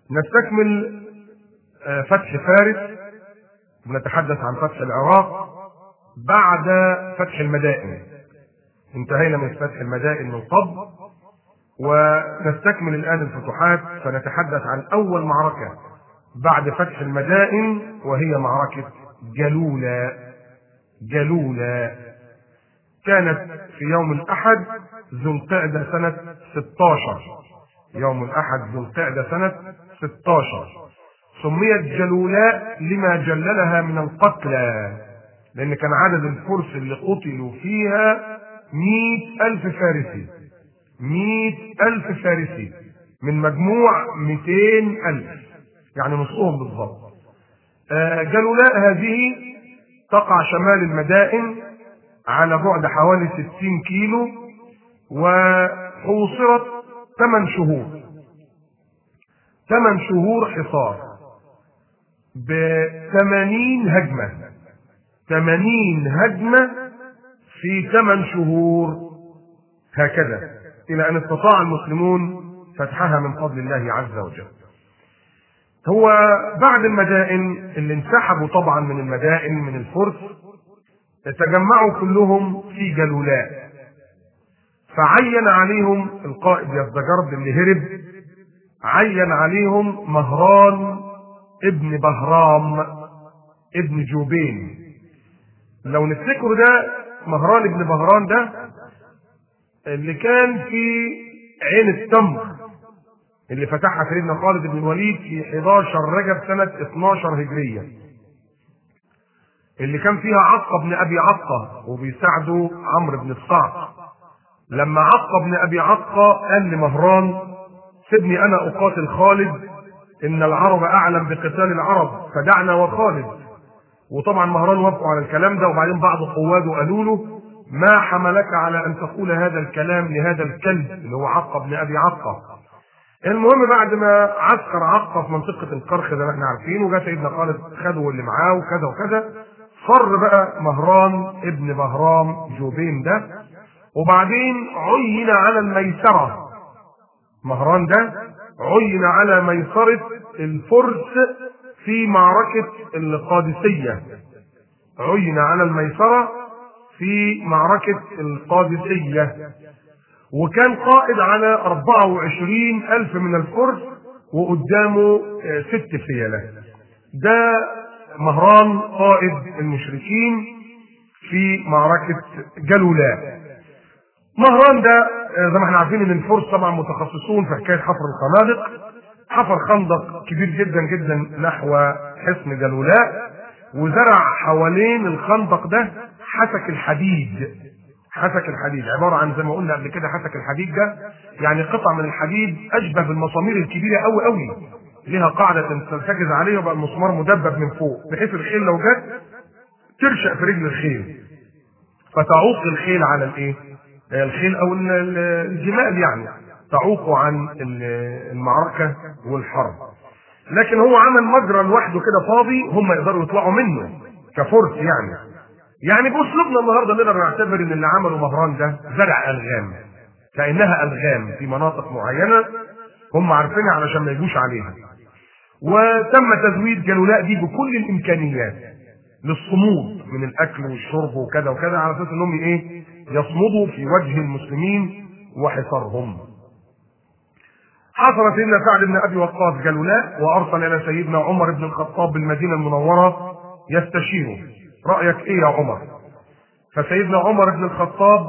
نستكمل فتح فارس، ونتحدث عن فتح العراق بعد فتح المدائن. انتهينا من فتح المدائن من قبل، ونستكمل الآن الفتوحات، فنتحدث عن أول معركة بعد فتح المدائن، وهي معركة جلولة. جلولة كانت في يوم الأحد ذو القعدة سنة 16. يوم الأحد ذو القعدة سنة 16. سميت جلولاء لما جللها من القتلى، لأن كان عدد الفرس اللي قتلوا فيها 100,000 فارسي. 100,000 فارسي من مجموع 200,000، يعني نصهم بالضبط. جلولاء هذه تقع شمال المدائن على بعد حوالي 60 كيلو، وحوصرت 8 شهور. 8 شهور حصار ب80 هجمة. 80 هجمة في 8 شهور هكذا، إلى أن استطاع المسلمون فتحها من فضل الله عز وجل. هو بعد المدائن اللي انسحبوا طبعا من المدائن من الفرس، تجمعوا كلهم في جلولاء، فعين عليهم القائد يزدجرد اللي هرب، عين عليهم مهران ابن بهرام ابن جوبين. لو نفتكروا ده مهران ابن بهرام ده اللي كان في عين التمر اللي فتحها سيدنا خالد بن الوليد في 11 رجب سنة 12 هجرية، اللي كان فيها عقة بن أبي عقة وبيساعده عمرو بن الصعق. لما عقة بن أبي عقة قال لمهران سيبني أنا أقاتل خالد، إن العرب أعلم بقتال العرب فدعنا وخالد. وطبعا مهران وافقوا على الكلام ده، وبعدين بعض قواده قالوا له ما حملك على أن تقول هذا الكلام لهذا الكلب اللي هو عقة بن أبي عقة. المهم بعد ما عسكر عقة في منطقة القرخ زي ما احنا عارفين، وجاء سيدنا خالد خدوا اللي معاه وكذا وكذا، فر بقى مهران ابن بهرام جوبين ده، وبعدين عين على الميسرة. مهران ده عين على ميسرة الفرس في معركة القادسية. عين على الميسرة في معركة القادسية، وكان قائد على 24,000 من الفرس، وقدامه 6 فيلة. ده مهران قائد المشركين في معركة جلولاء. مهران ده زي ما احنا عارفين ان الفرس طبعا متخصصون في حكاية حفر الخنادق. حفر خندق كبير جدا جدا نحو حصن جلولاء، وزرع حوالين الخندق ده حسك الحديد. حسك الحديد عبارة عن زي ما قلنا قبل كده، حسك الحديد ده يعني قطع من الحديد أشبه بالمسامير الكبيرة أوي أوي، لها قاعدة ترتكز عليها وبقى المسمار مدبب من فوق، بحيث الخيل لو جت ترشق في رجل الخيل فتعوق الخيل على الايه؟ الخيل أو الجمال، يعني تعوق عن المعركة والحرب. لكن هو عمل مجرى لوحده كده فاضي هم يقدروا يطلعوا منه كفرس. يعني بأسلوبنا النهارده نقدر نعتبر ان اللي عمله مهران ده زرع ألغام، كأنها ألغام في مناطق معينة هم عارفينها علشان ما يجوش عليها. وتم تزويد جلولاء دي بكل الإمكانيات للصمود من الأكل والشرب وكذا وكذا، على أساس انهم يصمدوا في وجه المسلمين وحصارهم. حصل سيدنا سعد بن أبي وقاص جلولاء، وأرسل إلى سيدنا عمر بن الخطاب بالمدينة المنورة يستشيره، رأيك إيه يا عمر؟ فسيدنا عمر بن الخطاب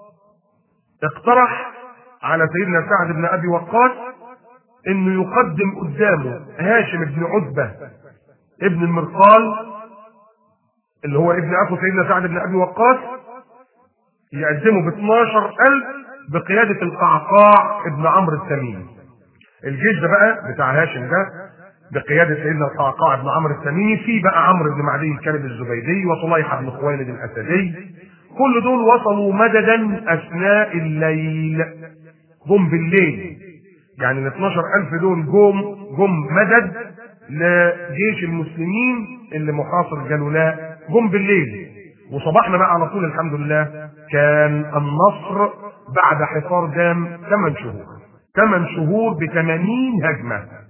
اقترح على سيدنا سعد بن أبي وقاص إنه يقدم قدامه هاشم بن عتبة ابن المرقال اللي هو ابن أخو سيدنا سعد بن أبي وقاص، يقدمه ب12,000 بقيادة القعقاع ابن عمرو التميمي. الجيش ده بقى بتاع هاشم ده بقيادة سيدنا القعقاع بن عمرو التميمي، في بقى عمرو بن معدي الكلب الزبيدي وطليحة بن خويلد الأسدي، كل دول وصلوا مددا أثناء الليل، جم بالليل. يعني ال 12,000 دول جم مدد لجيش المسلمين اللي محاصر جلولاء، جم بالليل. وصباحنا بقى على طول الحمد لله كان النصر بعد حصار دام 8 شهور. 8 شهور ب80 هجمة.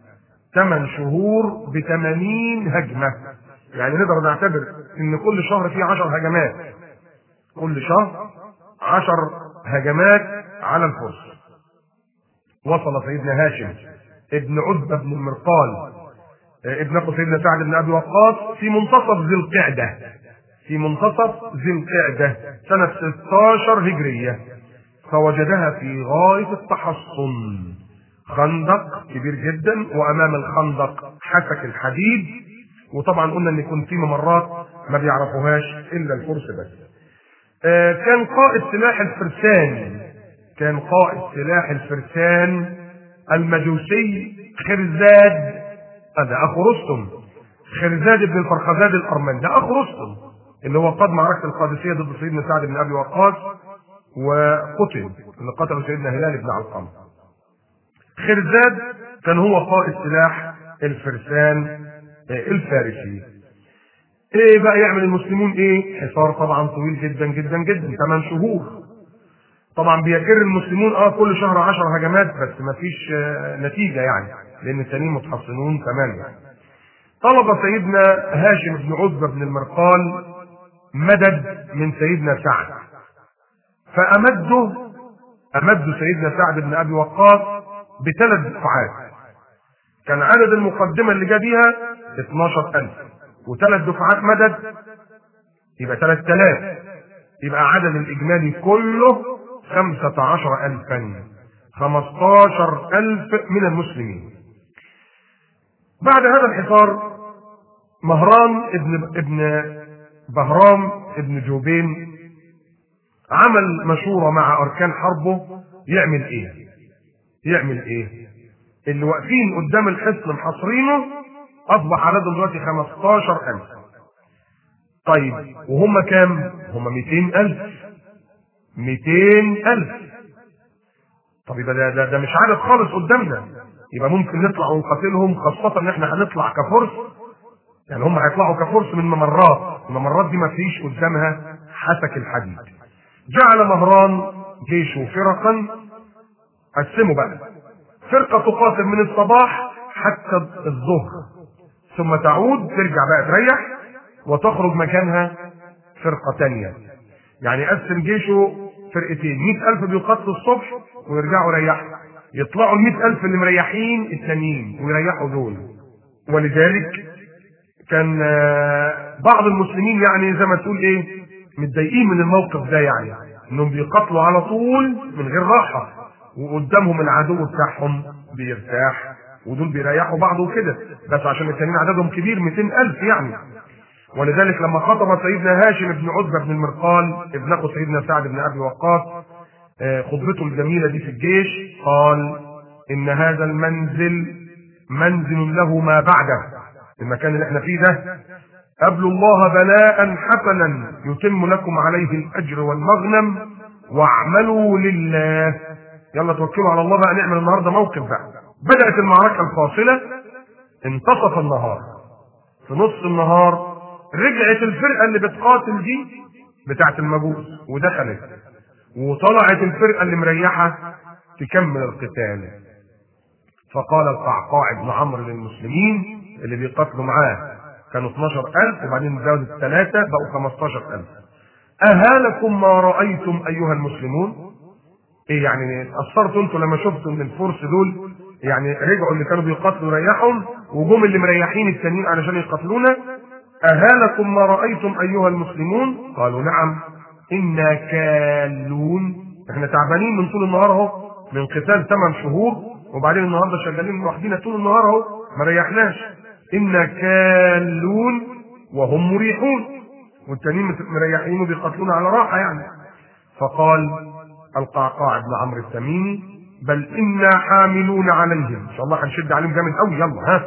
8 شهور ب80 هجمة. يعني نقدر نعتبر ان كل شهر فيه 10 هجمات، كل شهر 10 هجمات على الفرس. وصل سيدنا هاشم ابن عتبة بن المرقال ابن اخو سيدنا سعد بن ابي وقاص في منتصف ذي القعدة، في منتصف ذي القعدة سنة 16 هجرية، فوجدها في غاية التحصن، خندق كبير جدا، وامام الخندق حسك الحديد. وطبعا قلنا ان يكون في ممرات ما بيعرفوهاش الا الفرس بس. كان قائد سلاح الفرسان، كان قائد سلاح الفرسان المجوسي خرزاد، هذا اخو رستم، خرزاد بن الفرخزاد الارمني، ده اخو رستم اللي هو قاد معركة القادسية ضد سيدنا سعد بن ابي وقاص وقتل، اللي قتله سيدنا هلال بن علقمة. خرزاد كان هو قائد سلاح الفرسان الفارسي. ايه بقى يعمل المسلمون؟ ايه؟ حصار طبعا طويل جدا جدا جدا، 8 شهور. طبعا بيكر المسلمون كل شهر 10 هجمات، بس ما فيش نتيجة يعني، لان التانيين متحصنون تمام يعني. طلب سيدنا هاشم بن عتبة بن المرقال مدد من سيدنا سعد، فأمد سيدنا سعد بن أبي وقاص ب3 دفعات. كان عدد المقدمة اللي جا بيها 12,000، و3 دفعات مدد يبقى 3000، يبقى عدد الإجمالي كله 15,000، 15,000 من المسلمين. بعد هذا الحصار مهران ابن بهرام ابن جوبين عمل مشورة مع أركان حربه يعمل ايه؟ اللي واقفين قدام الحصن محاصرينه أصبح عددهم دلوقتي 15,000. طيب وهم كام؟ هم 200,000. طب يبقى ده مش عدد خالص قدامنا، يبقى ممكن نطلع ونقاتلهم، خاصة ان احنا هنطلع كفرس، يعني هم هيطلعوا كفرس من الممرات دي ما فيش قدامها حسك الحديد. جعل مهران جيشه فرقا، قسموا بقى، فرقة تقاتل من الصباح حتى الظهر، ثم تعود ترجع بقى تريح وتخرج مكانها فرقة تانية. يعني قسم جيشه فرقتين، 100,000 بيقاتلوا الصبح ويرجعوا يريحوا، يطلعوا 100,000 اللي مريحين التانيين ويريحوا دول. ولذلك كان بعض المسلمين يعني زي ما تقول ايه متضايقين من الموقف ده، يعني انهم بيقاتلوا على طول من غير راحة، وقدامهم العدو بتاعهم بيرتاح ودول بيريحوا بعض وكده، بس عشان التانيين عددهم كبير 200,000 يعني. ولذلك لما خطب سيدنا هاشم بن عتبة بن المرقال ابن اخو سيدنا سعد بن ابي وقاص خطبته الجميلة دي في الجيش، قال ان هذا المنزل منزل له ما بعده، المكان اللي احنا فيه ده قبلوا الله بلاء حسنا يتم لكم عليه الاجر والمغنم واعملوا لله. يلا توكلوا على الله بقى، نعمل النهارده موقف بقى. بدأت المعركة الفاصلة، انتصف النهار، في نص النهار رجعت الفرقة اللي بتقاتل دي بتاعت المجوس ودخلت، وطلعت الفرقة اللي مريحة تكمل القتال. فقال القعقاع بن عمرو للمسلمين اللي بيقاتلوا معاه، كانوا 12,000 وبعدين زادوا 3 بقوا 15,000، أهالكم ما رأيتم أيها المسلمون؟ ايه يعني اثرتوا انتوا لما شفتوا ان الفرس دول يعني رجعوا اللي كانوا بيقاتلوا ريحهم وجم اللي مريحين التانيين علشان يقاتلونا؟ أهالكم ما رأيتم أيها المسلمون؟ قالوا نعم إنا كالون، احنا تعبانين من طول النهار اهو، من قتال 8 شهور وبعدين النهارده شغالين لوحدينا طول النهار اهو ما ريحناش. إنا كالون وهم مريحون، والتانيين مريحين وبيقاتلونا على راحة يعني. فقال القعقاع بن عمرو التميمي بل إنا حاملون عليهم، إن شاء الله هنشد عليهم جامد قوي، يلا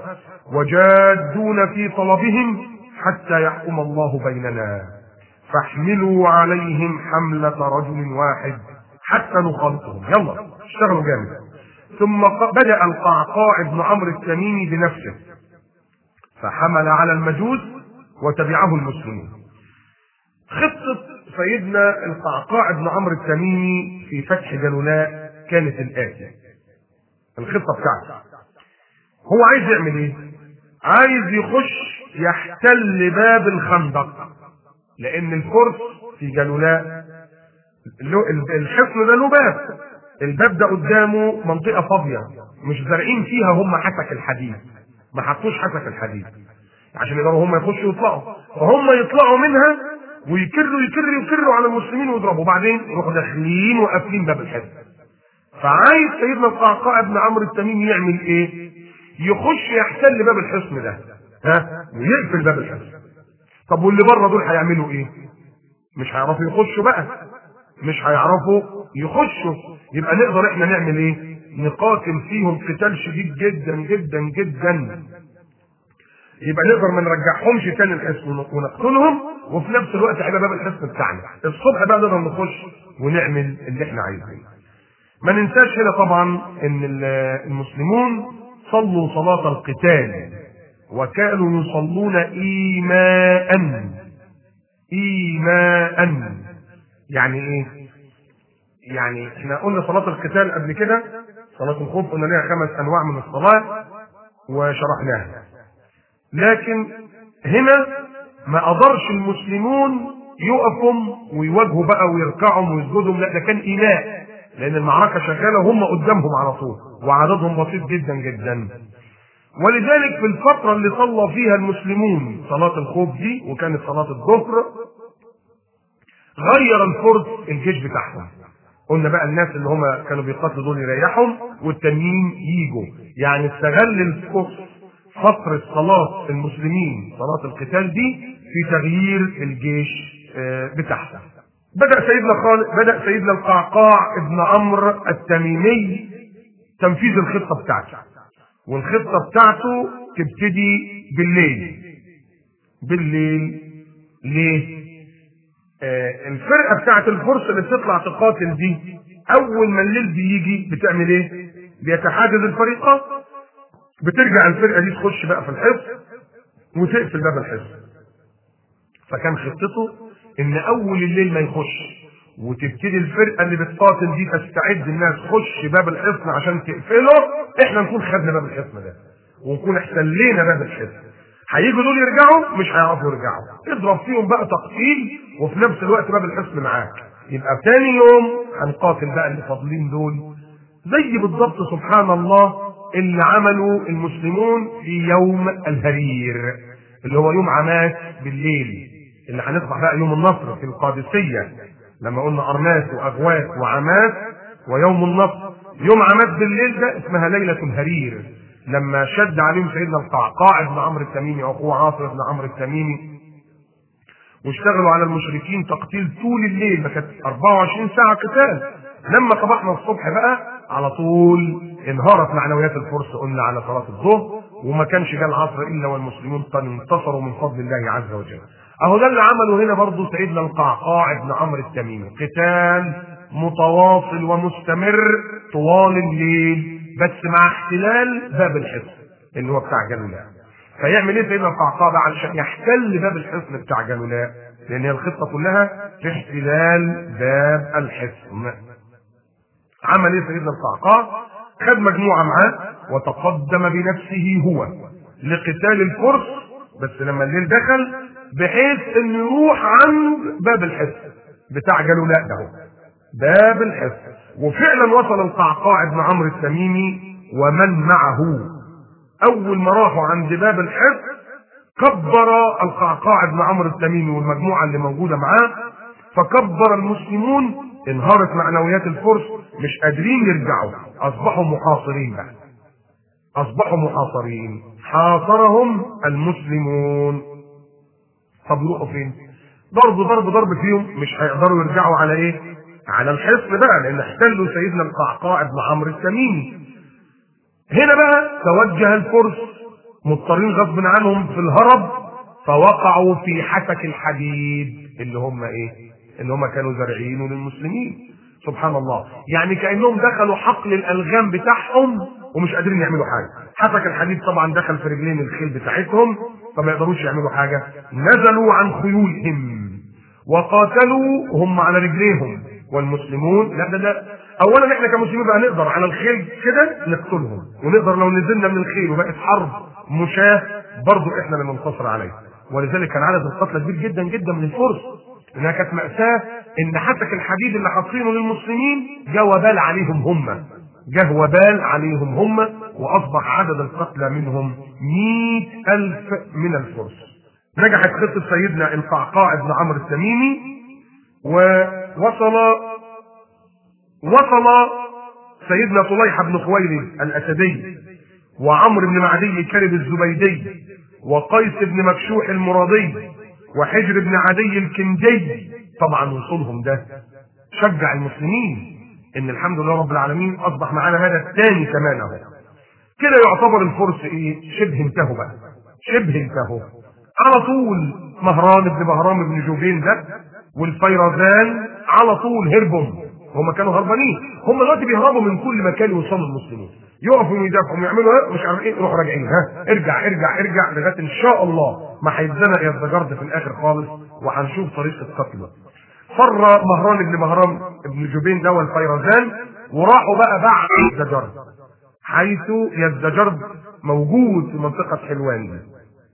وجادون في طلبهم حتى يحكم الله بيننا، فاحملوا عليهم حملة رجل واحد حتى نخالطهم، يلا اشتغلوا جامد. ثم بدأ القعقاع بن عمرو التميمي بنفسه فحمل على المجوس وتبعه المسلمون. خطة سيدنا القعقاع بن عمرو التميمي في فتح جلولاء كانت الآتية، الخطة بتاعته هو عايز يعمل ايه؟ عايز يخش يحتل باب الخندق، لان الفرس في جلولاء الحصن ده له باب، الباب ده قدامه منطقه فاضيه مش زارعين فيها هم حسك الحديد، ما حطوش حسك الحديد عشان يقدروا هم يخشوا يطلعوا، فهم يطلعوا منها ويكروا على المسلمين ويضربوا، بعدين يروحوا داخلين وقافلين باب الحصن. فعايز سيدنا القعقاع بن عمرو التميمي يعمل ايه؟ يخش يحتل باب الحصن ده، ويقفل باب الحصن. طب واللي بره دول هيعملوا ايه؟ مش هيعرفوا يخشوا بقى، مش هيعرفوا يخشوا، يبقى نقدر احنا نعمل ايه؟ نقاتل فيهم قتال شديد جدا جدا جدا، يبقى نقدر ما نرجعهمش تاني الحصن ونقتلهم، وفي نفس الوقت هيبقى باب الحصن بتاعنا الصبح بقى نقدر نخش ونعمل اللي احنا عايزينه. ما ننساش هنا طبعا ان المسلمون صلوا صلاة القتال وكانوا يصلون ايماء. يعني ايه؟ يعني احنا قلنا صلاة القتال قبل كده، صلاة الخوف قلنا لها 5 انواع من الصلاة وشرحناها، لكن هنا ما قدرش المسلمون يقفوا ويواجهوا بقى ويركعوا ويسجدوا، لا ده كان ايماء، لان المعركة شغالة وهم قدامهم على طول وعددهم بسيط جدا جدا. ولذلك في الفترة اللي صلى فيها المسلمون صلاة الخوف دي وكانت صلاة الظهر، غير الفرس الجيش بتاعهم. قلنا بقى الناس اللي هم كانوا بيقاتلوا دول يريحهم والتانيين ييجوا، يعني استغل الفرس فترة صلاة المسلمين صلاة القتال دي في تغيير الجيش بتاعهم. بدأ سيدنا القعقاع ابن عمرو التميمي تنفيذ الخطة بتاعته، والخطة بتاعته تبتدي بالليل. ليه؟ الفرقة بتاعت الفرس اللي بتطلع تقاتل دي اول ما الليل بيجي بتعمل ايه؟ بيتحاجز الفريقة، بترجع الفرقة دي تخش بقى في الحصن وتقفل باب الحصن. فكان خطته ان اول الليل ما يخش وتبتدي الفرقة اللي بتقاتل دي تستعد انها تخش باب الحصن عشان تقفله، احنا نكون خدنا باب الحصن ده ونكون احتلينا باب الحصن. هيجوا دول يرجعوا مش هيعرفوا يرجعوا، اضرب فيهم بقى تقتيل وفي نفس الوقت باب الحصن معاك، يبقى تاني يوم هنقاتل بقى اللي فاضلين دول. زي بالضبط سبحان الله اللي عملوا المسلمون في يوم الهرير اللي هو يوم عماس بالليل، اللي هنصبح بقى يوم النصر في القادسية، لما قلنا أرماس وأغواس وعماس ويوم النصر. يوم عماس بالليل ده اسمها ليلة الهرير، لما شد عليهم سيدنا القعقاع بن عمرو التميمي واخوه عاصر بن عمرو التميمي واشتغلوا على المشركين تقتيل طول الليل، ما كانت 24 ساعة قتال. لما صبحنا الصبح بقى على طول انهارت معنويات الفرس، قلنا على صلاة الظهر، وما كانش جاء العصر الا والمسلمون قد انتصروا من فضل الله عز وجل. اهو ده اللي عمله هنا برضه سيدنا القعقاع بن عمرو التميمي، قتال متواصل ومستمر طوال الليل بس مع احتلال باب الحصن اللي هو بتاع جلولاء. فيعمل ايه سيدنا القعقاع بقى علشان يحتل باب الحصن بتاع جلولاء؟ لان هي الخطه كلها في احتلال باب الحصن. عمل ايه سيدنا القعقاع؟ خد مجموعه معاه وتقدم بنفسه هو لقتال الفرس، بس لما الليل دخل بحيث انه يروح عند باب الحصن بتاع جلولاء ده، باب الحصن. وفعلا وصل القعقاع بن عمرو التميمي ومن معه. اول ما راحوا عند باب الحصن كبر القعقاع بن عمرو التميمي والمجموعه اللي موجوده معاه، فكبر المسلمون، انهارت معنويات الفرس، مش قادرين يرجعوا، اصبحوا محاصرين بقى، اصبحوا محاصرين، حاصرهم المسلمون. طب يروحوا فين؟ ضرب فيهم، مش هيقدروا يرجعوا على ايه؟ على الحصن بقى، لان احتلوا سيدنا القعقاع بن عمرو التميمي. هنا بقى توجه الفرس مضطرين غصب عنهم في الهرب، فوقعوا في حسك الحديد اللي هم ايه؟ اللي هم كانوا زارعينه للمسلمين. سبحان الله، يعني كانهم دخلوا حقل الالغام بتاعهم ومش قادرين يعملوا حاجه. حسك الحديد طبعا دخل في رجلين الخيل بتاعتهم فما يقدروش يعملوا حاجه. نزلوا عن خيولهم وقاتلوا هم على رجليهم والمسلمون لا ده اولا احنا كمسلمين بقى نقدر على الخيل كده نقتلهم، ونقدر لو نزلنا من الخيل وبقت حرب مشاه برضه احنا اللي ننتصر عليه. ولذلك كان عدد القتلى كبير جدا جدا من الفرس، انها كانت مأساة ان حتك الحديد اللي حاطينه للمسلمين جه وبال عليهم هم، جه وبال عليهم هم، واصبح عدد القتلى منهم 100,000 من الفرس. نجحت خطة سيدنا القعقاع بن عمرو التميمي، ووصل سيدنا طليحة بن خويلد الأسدي، وعمرو بن معدي كرب الزبيدي، وقيس بن مكشوح المرادي، وحجر بن عدي الكندي. طبعا وصولهم ده شجع المسلمين ان الحمد لله رب العالمين اصبح معانا هذا الثاني كمان اهو. كده يعتبر الفرس شبه انتهوا بقى، شبه انتهوا. على طول مهران بن بهرام بن جوبين ده والفيرزان على طول هربوا، هم كانوا هربانين، هم دلوقتي بيهربوا من كل مكان يوصلوا المسلمين، يقفوا ويدافعوا ويعملوا ايه مش عارف ايه، يروحوا راجعين، ها ارجع ارجع ارجع لغايه ان شاء الله ما هيتزنق يزدجرد في الاخر خالص، وهنشوف طريقه قتله. فر مهران بن بهرام بن جوبين ده والفيرزان، وراحوا بقى بعد يزدجرد، حيث يزدجرد موجود في منطقه حلوان دي.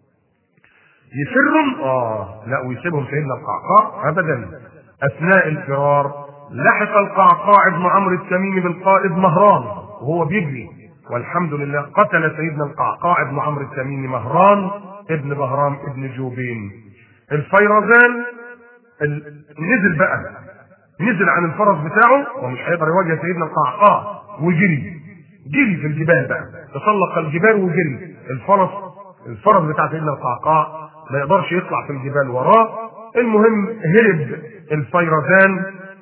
يسرهم لا ويسيبهم سيدنا القعقاع ابدا. اثناء الفرار لحق القعقاع بن عمرو التميمي بالقائد مهران وهو بيجري، والحمد لله قتل سيدنا القعقاع بن عمرو التميمي مهران ابن بهرام ابن جوبين. الفيرزان نزل عن الفرس بتاعه ومش هيقدر يواجه سيدنا القعقاع، وجري في الجبال بقى، تسلق الجبال وجري. الفرس بتاع سيدنا القعقاع ما يقدرش يطلع في الجبال وراه. المهم هرب الفيرزان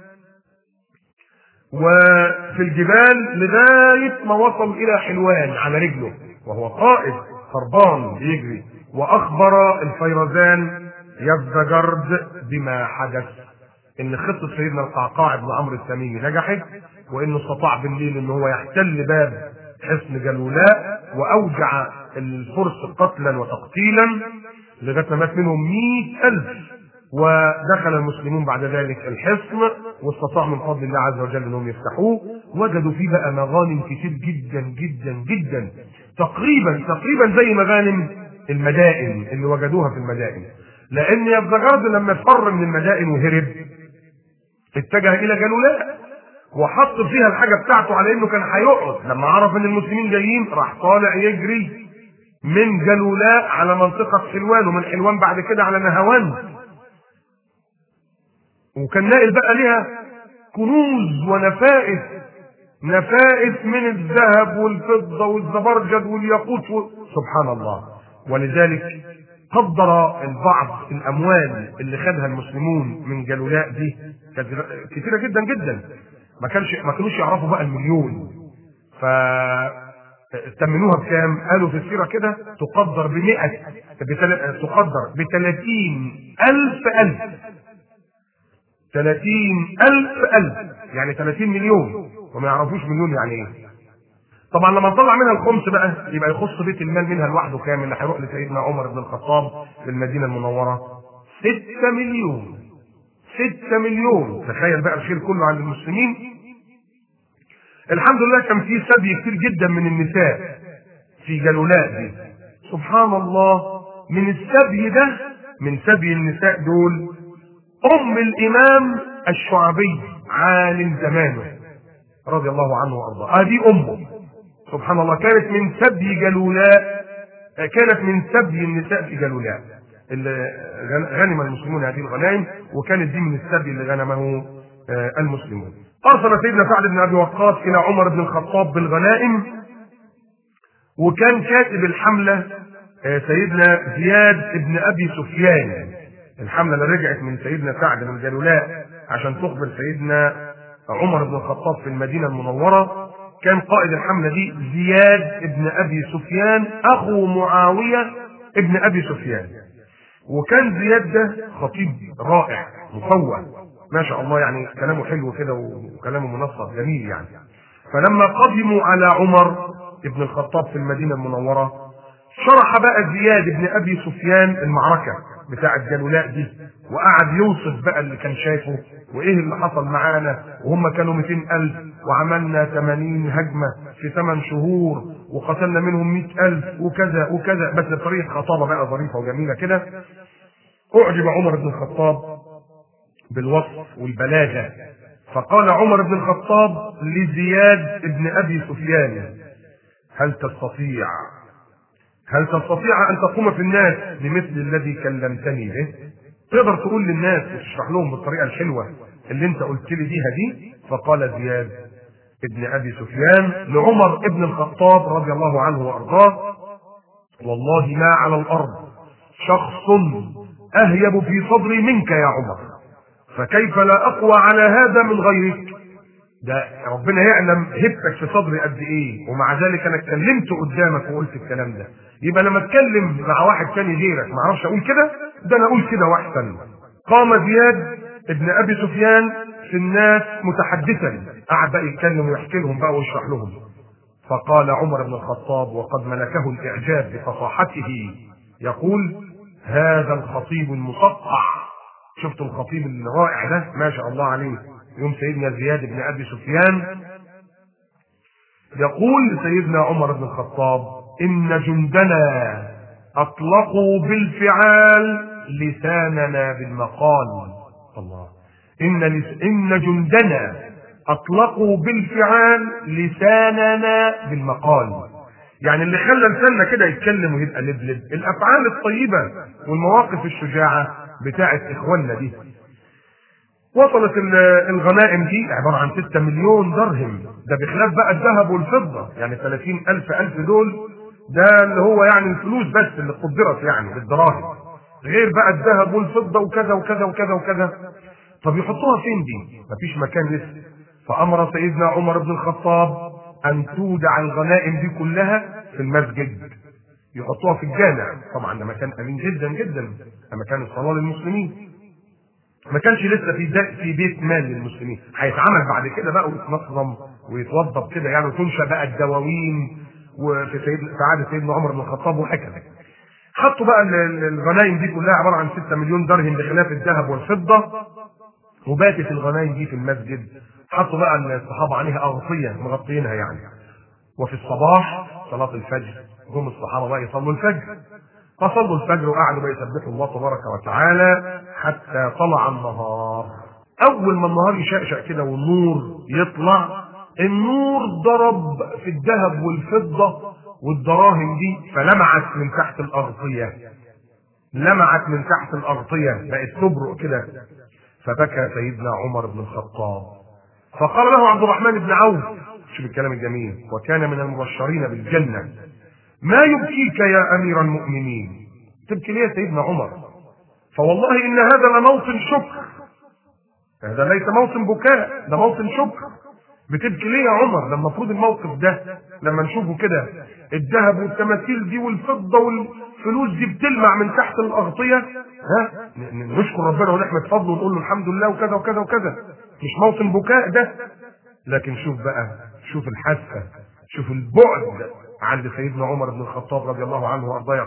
وفي الجبال لغايه ما وصل الى حلوان على رجله وهو قائد هربان بيجري، واخبر الفيرزان يزدجرد بما حدث، ان خطه سيدنا القعقاع بن عمرو التميمي نجحت، وانه استطاع بالليل ان هو يحتل باب حصن جلولاء واوجع الفرس قتلا وتقتيلا لغايه ما مات منهم 100,000. ودخل المسلمون بعد ذلك الحصن واستطاعوا من فضل الله عز وجل انهم يفتحوه، وجدوا فيه بقى مغانم كتير جدا جدا جدا، تقريبا زي مغانم المدائن اللي وجدوها في المدائن، لان يزدجرد لما فر من المدائن وهرب اتجه الى جلولاء وحط فيها الحاجه بتاعته على انه كان هيقعد. لما عرف ان المسلمين جايين راح طالع يجري من جلولاء على منطقه حلوان، ومن حلوان بعد كده على نهاوند، وكان ناقل بقى ليها كنوز ونفائس من الذهب والفضه والزبرجد والياقوت سبحان الله. ولذلك قدر البعض الاموال اللي خدها المسلمون من جلولاء دي كانت كثيره جدا جدا، ما كانوش يعرفوا بقى المليون، فتمنوها بكام؟ قالوا في السيره كده تقدر تقدر ب 30,000 يعني 30 مليون، وما يعرفوش مليون يعني ايه. طبعا لما نطلع منها الخمس بقى يبقى يخص بيت المال منها لوحده كام اللي هيروح لسيدنا عمر بن الخطاب في المدينه المنوره؟ 6 مليون. 6 مليون، تخيل بقى الخير كله عند المسلمين. الحمد لله كان في سبي كتير جدا من النساء في جلولاء دي، سبحان الله. من السبي ده، من سبي النساء دول، ام الامام الشعبي عالم زمانه رضي الله عنه وارضاه، هذه امه سبحان الله، كانت من سبي جلولاء، كانت من سبي النساء في جلولاء اللي غنم المسلمون هذه الغنائم، وكانت دي من السبي اللي غنمه المسلمون. ارسل سيدنا سعد بن ابي وقاص الى عمر بن الخطاب بالغنائم، وكان كاتب الحمله سيدنا زياد بن ابي سفيان. الحمله اللي رجعت من سيدنا سعد من جلولاء عشان تخبر سيدنا عمر بن الخطاب في المدينه المنوره، كان قائد الحمله دي زياد بن ابي سفيان اخو معاويه ابن ابي سفيان. وكان زياد ده خطيب رائع مفوه ما شاء الله، يعني كلامه حلو كده وكلامه منصف جميل يعني. فلما قدموا على عمر ابن الخطاب في المدينه المنوره، شرح بقى زياد بن ابي سفيان المعركه بتاع الجلولاء دي، وقعد يوصف بقى اللي كان شايفه وايه اللي حصل معانا، وهم كانوا 200,000 وعملنا 80 هجمه في 8 شهور وقتلنا منهم 100,000 وكذا وكذا، بس بطريقه خطابه بقى ظريفه وجميله كده. اعجب عمر بن الخطاب بالوصف والبلاغه، فقال عمر بن الخطاب لزياد بن ابي سفيان: هل تستطيع أن تقوم في الناس بمثل الذي كلمتني به؟ تقدر تقول للناس وتشرح لهم بالطريقة الحلوة اللي انت قلت لي بيها دي؟ فقال زياد ابن أبي سفيان لعمر ابن الخطاب رضي الله عنه وأرضاه: والله ما على الأرض شخص أهيب في صدري منك يا عمر، فكيف لا أقوى على هذا من غيرك؟ ده ربنا يعلم هبتك في صدري قد ايه، ومع ذلك انا اتكلمت قدامك وقلت الكلام ده. يبقى لما اتكلم مع واحد تاني غيرك ما اعرفش اقول كده، ده انا اقول كده واحسن. قام زياد ابن ابي سفيان في الناس متحدثا، قعد بقى يتكلم ويحكي لهم بقى ويشرح لهم. فقال عمر بن الخطاب وقد ملكه الاعجاب بفصاحته يقول: هذا الخطيب المصقع. شفتوا الخطيب الرائع ده ما شاء الله عليه؟ يوم سيدنا زياد بن ابي سفيان يقول لسيدنا عمر بن الخطاب: ان جندنا اطلقوا بالفعال لساننا بالمقال. الله. ان جندنا اطلقوا بالفعال لساننا بالمقال، يعني اللي خلى لساننا كده يتكلم ويبقى لبلب الافعال الطيبه والمواقف الشجاعه بتاعت اخواننا دي. وصلت الغنائم دي عباره عن 6 مليون درهم، ده بخلاف بقى الذهب والفضه، يعني 30,000 دول ده اللي هو يعني الفلوس بس اللي قدرت يعني بالدراهم، غير بقى الذهب والفضه وكذا وكذا وكذا وكذا. طب يحطوها فين دي؟ مفيش مكان لسه. فامر سيدنا عمر بن الخطاب ان تودع الغنائم دي كلها في المسجد، يحطوها في الجامع. طبعا ده مكان امين جدا جدا، ده مكان الصلاه للمسلمين، ما كانش لسه في بيت مال للمسلمين، هيتعمل بعد كده بقى ويتنظم ويتوضب كده يعني، وتنشا بقى الدواوين وفي عهد سيدنا عمر بن الخطاب وهكذا. حطوا بقى الغنائم دي كلها عباره عن 6 مليون درهم بخلاف الذهب والفضه، وباتت الغنائم دي في المسجد. حطوا بقى الصحابه عليها اغطيه مغطينها يعني. وفي الصباح صلاه الفجر هم الصحابه بقى يصلوا الفجر، فصلوا الفجر وقعدوا بقى يسبحوا الله تبارك وتعالى حتى طلع النهار. اول ما النهار يشقشق كده والنور يطلع، النور ضرب في الذهب والفضه والدراهم دي فلمعت من تحت الاغطيه، لمعت من تحت الاغطيه بقت تبرق كده. فبكى سيدنا عمر بن الخطاب، فقال له عبد الرحمن بن عوف، شوف الكلام الجميل، وكان من المبشرين بالجنه: ما يبكيك يا امير المؤمنين؟ تبكي ليه يا سيدنا عمر؟ فوالله ان هذا لموطن شكر، هذا ليس موطن بكاء، ده موطن شكر. بتبكي ليه يا عمر؟ ده المفروض الموقف ده لما نشوفه كده الذهب والتماثيل دي والفضه والفلوس دي بتلمع من تحت الاغطيه، نشكر ربنا ونحمد فضله ونقول له الحمد لله وكذا وكذا وكذا، مش موطن بكاء ده. لكن شوف بقى، شوف الحاسه، شوف البعد عند سيدنا عمر بن الخطاب رضي الله عنه وارضاه.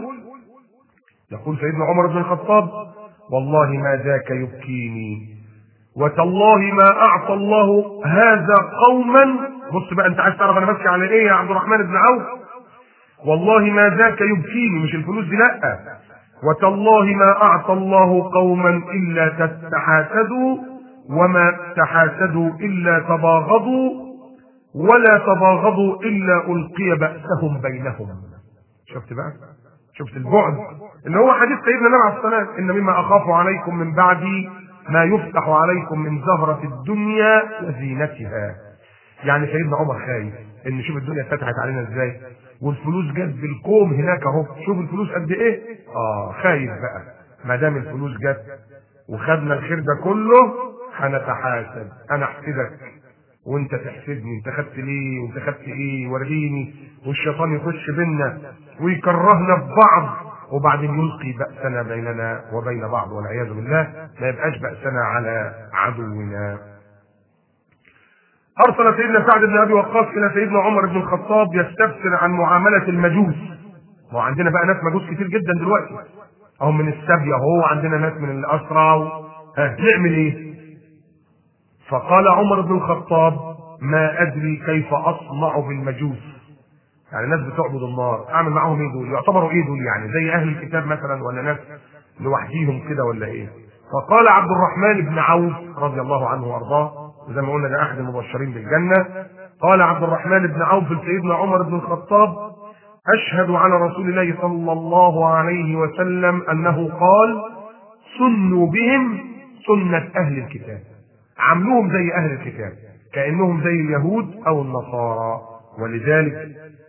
يقول سيدنا عمر بن الخطاب: والله ما ذاك يبكيني، وتالله ما اعطى الله هذا قوما. بص بقى، انت عايز تعرف انا ببكي على ايه يا عبد الرحمن بن عوف؟ والله ما ذاك يبكيني، مش الفلوس دي، لا، وتالله ما اعطى الله قوما الا تحاسدوا، وما تحاسدوا الا تباغضوا، ولا تباغضوا الا القي بأسهم بينهم. شفت بقى؟ شفت البعد اللي هو حديث سيدنا النبي عليه الصلاه والسلام: ان مما اخاف عليكم من بعدي ما يفتح عليكم من زهرة الدنيا وزينتها. يعني سيدنا عمر خايف ان شوف الدنيا اتفتحت علينا ازاي، والفلوس جت بالكوم هناك اهو، شوف الفلوس قد ايه. خايف بقى ما دام الفلوس جت وخدنا الخير ده كله هنتحاسد، انا احسدك وانت تحسدني، انت خدت ليه وانت خدت ايه، وريني، والشيطان يخش بينا ويكرهنا في بعض، وبعدين يلقي بأسنا بيننا وبين بعض والعياذ بالله، ما يبقاش بأسنا على عدونا. أرسل سيدنا سعد بن أبي وقاص إلى سيدنا عمر بن الخطاب يستفسر عن معاملة المجوس. وعندنا بقى ناس مجوس كتير جدا دلوقتي، اهو من السبي اهو، عندنا ناس من الاسرى، نعمل ايه؟ فقال عمر بن الخطاب: ما ادري كيف اصنع بالمجوس. يعني ناس بتعبد النار، اعمل معاهم ايه دول؟ يعتبروا ايه دول؟ يعني زي اهل الكتاب مثلا، ولا ناس لوحديهم كده، ولا ايه؟ فقال عبد الرحمن بن عوف رضي الله عنه وارضاه، وزي ما قلنا ده احد المبشرين بالجنه، قال عبد الرحمن بن عوف لسيدنا عمر بن الخطاب: اشهد على رسول الله صلى الله عليه وسلم انه قال: سنوا بهم سنه اهل الكتاب. عملوهم زي اهل الكتاب، كانهم زي اليهود او النصارى. ولذلك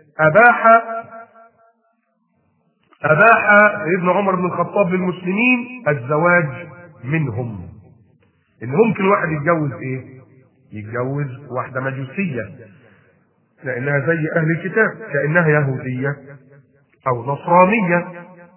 أباح ابن عمر بن الخطاب للمسلمين الزواج منهم. إن ممكن واحد يتجوز إيه؟ يتجوز واحدة مجوسية لأنها زي أهل الكتاب، كأنها يهودية أو نصرانية.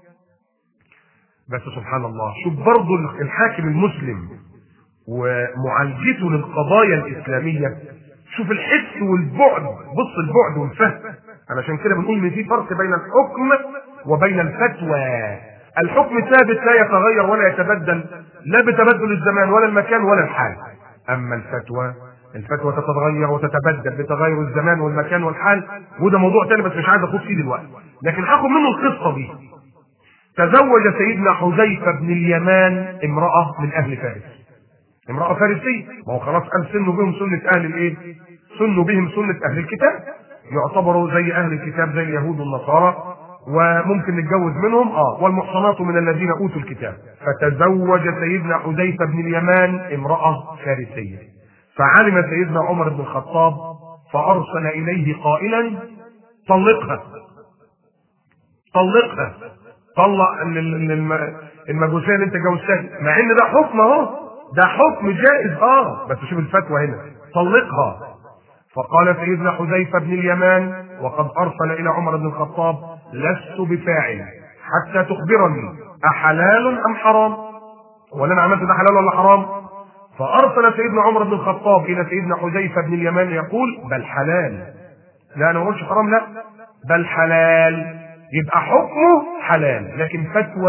بس سبحان الله، شوف برضه الحاكم المسلم ومعالجته للقضايا الإسلامية، شوف الحس والبعد، بص البعد والفهم. علشان كده بنقول ان في فرق بين الحكم وبين الفتوى. الحكم ثابت لا يتغير ولا يتبدل، لا بتبدل الزمان ولا المكان ولا الحال. اما الفتوى تتغير وتتبدل بتغير الزمان والمكان والحال، وده موضوع تاني بس مش عايز اخوض فيه دلوقتي، لكن هاخد منه القصه دي. تزوج سيدنا حذيفه بن اليمان امراه من اهل فارس، امرأة فارسية. ما هو خلاص قال سنوا بهم سنة أهل الإيه؟ سنوا بهم سنة أهل الكتاب، يعتبروا زي أهل الكتاب زي اليهود والنصارى، وممكن نتجوز منهم. والمحصنات من الذين أوتوا الكتاب. فتزوج سيدنا حذيفة بن اليمان امرأة فارسية، فعلم سيدنا عمر بن الخطاب فأرسل إليه قائلا: طلقها، طلقها، طلق المجوسية اللي انت جوزتها، مع ان ده حكم اهو، ده حكم جائز بس شوف الفتوى هنا: طلقها. فقال سيدنا حذيفة بن اليمان وقد ارسل الى عمر بن الخطاب: لست بفاعل حتى تخبرني احلال ام حرام، ولا انا عملت ده حلال ولا حرام؟ فارسل سيدنا عمر بن الخطاب الى سيدنا حذيفة بن اليمان يقول: بل حلال. لا انا ما قلتش حرام، لا بل حلال، يبقى حكمه حلال، لكن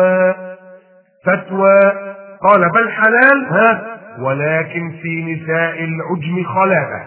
فتوى قال بل حلال، ولكن في نساء العجم خلابة.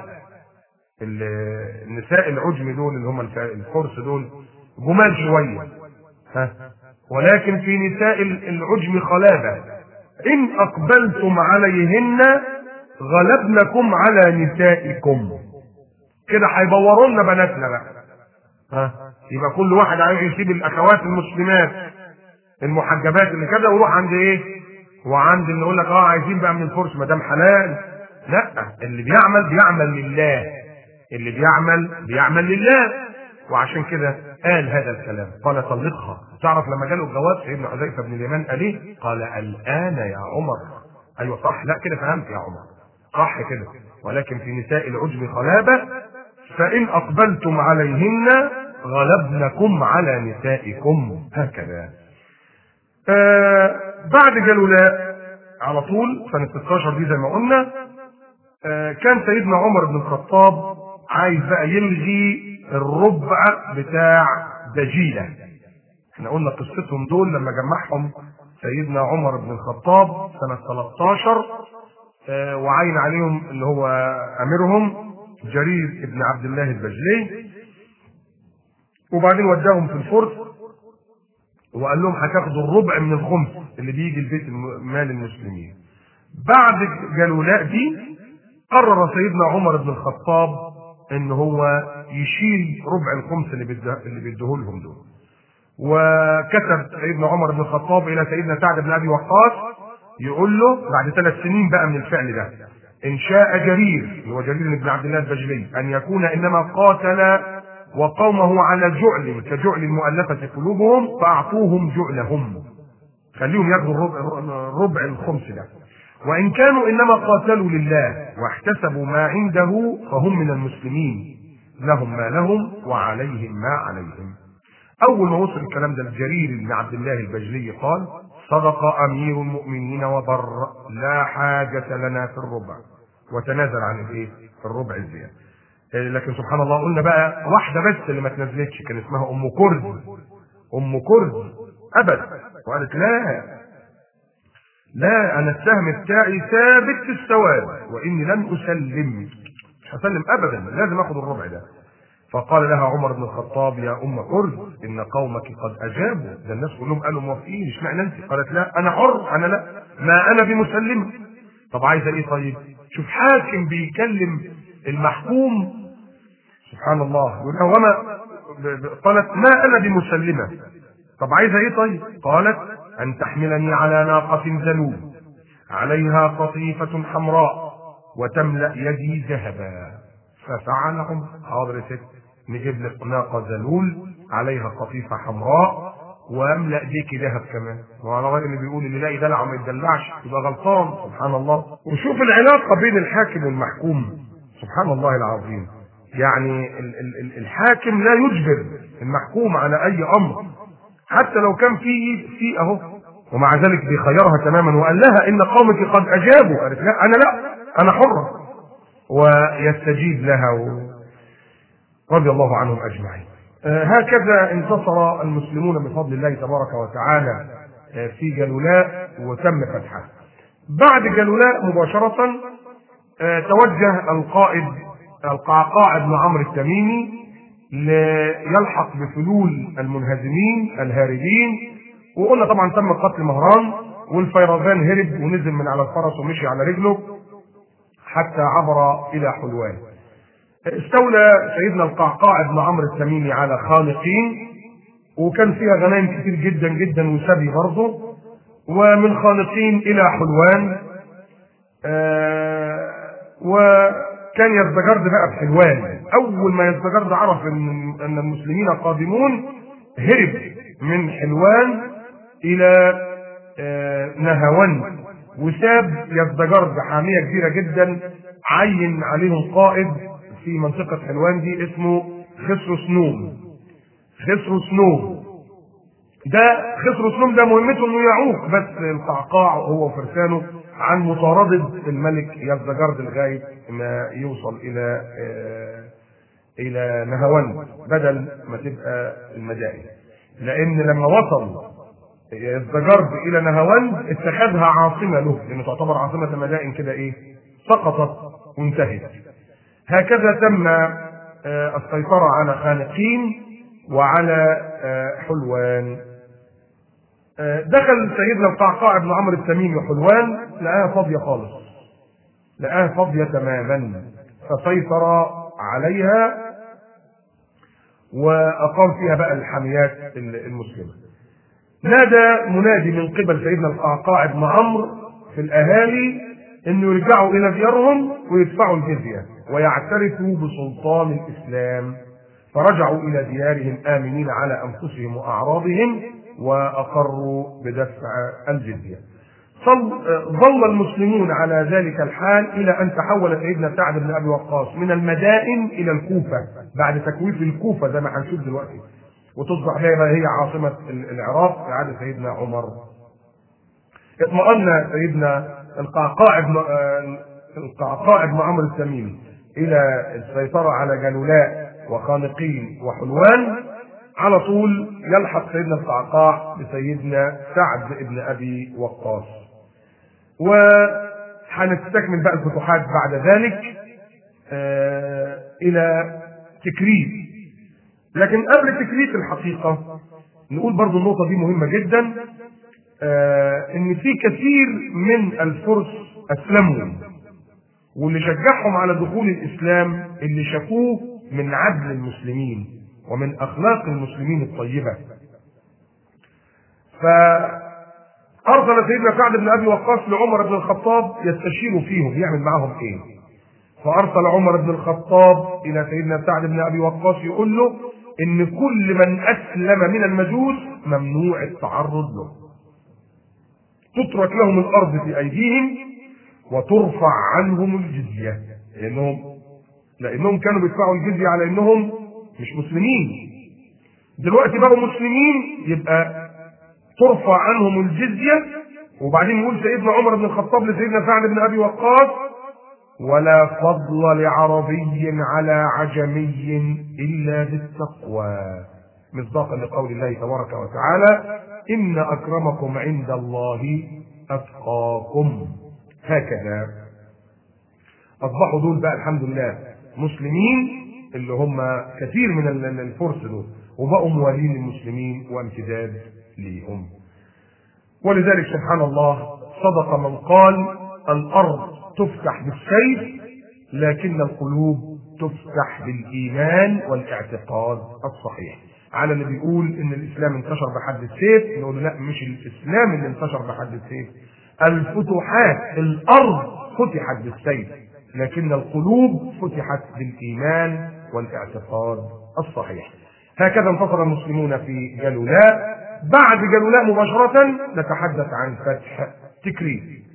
النساء العجم دول اللي هم الفرس دول جمال شوية، ولكن في نساء العجم خلابة، إن أقبلتم عليهن غلبنكم على نسائكم. كده هيبوروا لنا بناتنا بقى. يبقى كل واحد عايز يسيب الأخوات المسلمات المحجبات اللي كده ويروح عند ايه؟ وعند اللي يقول لك عايزين بقى من الفرس ما دام حلال. لا، اللي بيعمل لله، اللي بيعمل لله. وعشان كده قال هذا الكلام، قال: طلقها. تعرف لما جاله الجواب سيدنا حذيفة بن اليمان قال ايه؟ قال: الآن يا عمر. ايوه صح، لا كده فهمت يا عمر، صح كده. ولكن في نساء العجم خلابة، فإن أقبلتم عليهن غلبنكم على نسائكم. هكذا. بعد جلولاء على طول سنة 16 دي زي ما قلنا، كان سيدنا عمر بن الخطاب عايز بقى يلغي الربع بتاع دجيلة. احنا قلنا قصتهم دول لما جمعهم سيدنا عمر بن الخطاب سنة 13، وعين عليهم اللي هو أميرهم جرير بن عبد الله البجلي، وبعدين وداهم في الفرس وقال لهم هتاخدوا الربع من الخمس اللي بيجي البيت مال المسلمين. بعد جلولاء دي قرر سيدنا عمر بن الخطاب ان هو يشيل ربع الخمس اللي بيديه لهم دول. وكتب سيدنا عمر بن الخطاب الى سيدنا سعد بن ابي وقاص يقول له بعد 3 سنين بقى من الفعل ده: ان شاء جرير، اللي هو جرير بن عبد الله البجلي، ان يكون انما قاتل وقومه على جعل كجعل المؤلفة قلوبهم فأعطوهم جعلهم، خليهم ياخذوا الربع الخمس ده. وإن كانوا إنما قاتلوا لله واحتسبوا ما عنده فهم من المسلمين، لهم ما لهم وعليهم ما عليهم. أول ما وصل الكلام ده لجرير بن عبد الله البجلي قال: صدق أمير المؤمنين وبر، لا حاجة لنا في الربع، وتنازل عن الايه؟ الربع الزيادة. لكن سبحان الله قلنا بقى واحدة بس اللي ما تنزلتش، كان اسمها أم كرز. أم كرز ابدا. وقالت لا انا السهم بتاعي ثابت في السواد واني لن اسلم، مش هسلم ابدا، لازم اخد الربع ده. فقال لها عمر بن الخطاب: يا ام كرد ان قومك قد اجابوا، ده الناس كلهم قالوا موافقين، اشمعنى انت؟ قالت: لا انا حر، انا لا، ما انا بمسلمه. طب عايزه ايه؟ طيب شوف حاكم بيكلم المحكوم، سبحان الله، يقول له وما، قالت: ما انا بمسلمه. طب عايزه ايه؟ طيب قالت: ان تحملني على ناقه ذلول عليها قطيفه حمراء وتملا يدي ذهبا. ففعل عمر: حاضر يا ست، نجيب لك ناقه ذلول عليها قطيفه حمراء واملا ايديكي ذهب كمان. وعلى راي اللي بيقول اللي يلاقي دلع وما يتدلعش يبقى غلطان، سبحان الله. وشوف العلاقه بين الحاكم والمحكوم، سبحان الله العظيم. يعني الحاكم لا يجبر المحكوم على اي امر حتى لو كان في اهو، ومع ذلك بيخيرها تماما وقال لها ان قومك قد اجابوا. قالت: لا انا حره، ويستجيب لها رضي الله عنهم اجمعين. هكذا انتصر المسلمون بفضل الله تبارك وتعالى في جلولاء وتم فتحها. بعد جلولاء مباشره توجه القائد القعقاع بن عمرو التميمي ليلحق بفلول المنهزمين الهاربين، وقلنا طبعا تم قتل مهران، والفيروزان هرب ونزل من على الفرس ومشي على رجله حتى عبر الى حلوان. استولى سيدنا القعقاع بن عمرو التميمي على خانقين، وكان فيها غنائم كتير جدا جدا وسبي برضه، ومن خانقين الى حلوان. وكان يزدجرد بقى بحلوان. اول ما يزدجرد عرف ان المسلمين قادمون هرب من حلوان الى نهاوند، وساب يزدجرد حاميه كبيره جدا، عين عليهم قائد في منطقه حلوان دي اسمه خسرو سنوم. ده خسرو سنوم ده مهمته انه يعوق بس القعقاع هو وفرسانه عن مطارده الملك يزدجرد لغايه ما يوصل الى نهاوند بدل ما تبقى المدائن. لان لما وصل يزدجرد الى نهاوند اتخذها عاصمه له، لانه تعتبر عاصمه المدائن كده سقطت وانتهت. هكذا تم السيطره على خانقين وعلى حلوان. دخل سيدنا القعقاع بن عمرو التميمي حلوان، لقاها فاضيه خالص، لقاها فاضيه تماما، فسيطر عليها واقام فيها بقى الحاميات المسلمه. نادى منادي من قبل سيدنا القعقاع بن عمرو في الاهالي انه يرجعوا الى ديارهم ويدفعوا الجزيه ويعترفوا بسلطان الاسلام، فرجعوا الى ديارهم امنين على انفسهم واعراضهم واقروا بدفع الجزيه. ظل المسلمون على ذلك الحال الى ان تحول سيدنا سعد بن ابي وقاص من المدائن الى الكوفه بعد تكويف الكوفه زي ما هنشوف دلوقتي، وتصبح هي عاصمه العراق في عهد سيدنا عمر. اطمأن سيدنا القعقاع بن عمرو التميمي الى السيطره على جلولاء وخانقين وحلوان، على طول يلحق سيدنا القعقاع بسيدنا سعد بن ابي وقاص. وهنستكمل بقى الفتوحات بعد ذلك الى تكريت. لكن قبل تكريت الحقيقه نقول برضو النقطه دي مهمه جدا، ان في كثير من الفرس اسلموا، واللي شجعهم على دخول الاسلام اللي شافوه من عدل المسلمين ومن اخلاق المسلمين الطيبه. فارسل سيدنا سعد بن ابي وقاص لعمر بن الخطاب يستشير فيهم يعمل معهم ايه. فارسل عمر بن الخطاب الى سيدنا سعد بن ابي وقاص يقول له ان كل من اسلم من المجوس ممنوع التعرض له، تترك لهم الارض في ايديهم وترفع عنهم الجزيه، لانهم كانوا بيدفعوا الجزيه على انهم مش مسلمين. دلوقتي بقوا مسلمين يبقى ترفع عنهم الجزيه. وبعدين يقول سيدنا عمر بن الخطاب لسيدنا سعد بن ابي وقاص: ولا فضل لعربي على عجمي الا بالتقوى، مصداقا لقول الله تبارك وتعالى: إن أكرمكم عند الله أتقاكم. هكذا أصبحوا دول بقى الحمد لله مسلمين، اللي هم كثير من الفرس دول، وبقوا موالين للمسلمين وامتداد ليهم. ولذلك سبحان الله صدق من قال الأرض تفتح بالسيف لكن القلوب تفتح بالإيمان والاعتقاد الصحيح. على اللي بيقول إن الإسلام انتشر بحد السيف نقول لا، مش الإسلام اللي انتشر بحد السيف، الفتوحات الأرض فتحت بالسيف لكن القلوب فتحت بالإيمان والاعتقاد الصحيح. هكذا انتصر المسلمون في جلولاء. بعد جلولاء مباشرة نتحدث عن فتح تكريت.